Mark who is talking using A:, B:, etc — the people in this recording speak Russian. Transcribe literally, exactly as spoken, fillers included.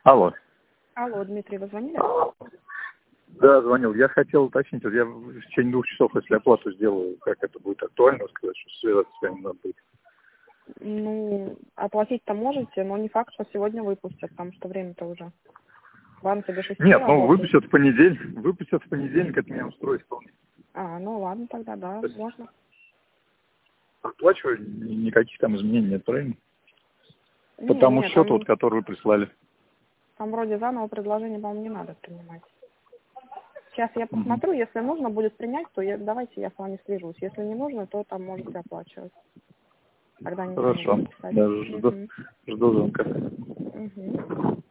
A: Алло.
B: Алло, Дмитрий, вы звонили?
A: Да, звонил. Я хотел уточнить, вот я в течение двух часов, если оплату сделаю, как это будет актуально, сказать, что связаться с вами надо будет.
B: Ну, оплатить-то можете, но не факт, что сегодня выпустят, потому что время-то уже. Банки до шести
A: Нет, ну
B: работают.
A: выпустят в понедельник, выпустят в понедельник, это меня устроит вполне.
B: А, ну ладно тогда, да,
A: То есть
B: можно.
A: оплачиваю, ни- никаких там изменений нет, правильно? По
B: Не,
A: тому
B: не,
A: счету, вот,
B: там,
A: который вы прислали.
B: там вроде заново предложение, по-моему, не надо принимать. Сейчас я
A: Мгм.
B: посмотрю, если нужно будет принять, то я, давайте я с вами свяжусь. Если не нужно, то там можете оплачивать. Тогда ничего не
A: Хорошо.
B: буду писать.
A: Да, жду,
B: Угу.
A: жду звонка.
B: Угу.